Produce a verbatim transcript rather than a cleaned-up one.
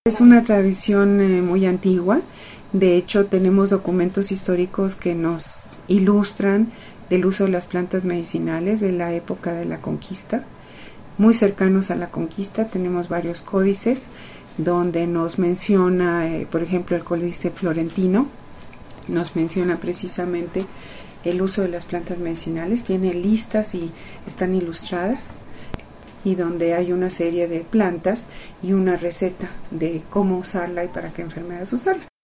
Es una tradición eh, muy antigua. De hecho, tenemos documentos históricos que nos ilustran del uso de las plantas medicinales de la época de la conquista. Muy cercanos a la conquista tenemos varios códices donde nos menciona, eh, por ejemplo, el Códice Florentino, nos menciona precisamente el uso de las plantas medicinales, tiene listas y están ilustradas, y donde hay una serie de plantas y una receta de cómo usarla y para qué enfermedades usarla.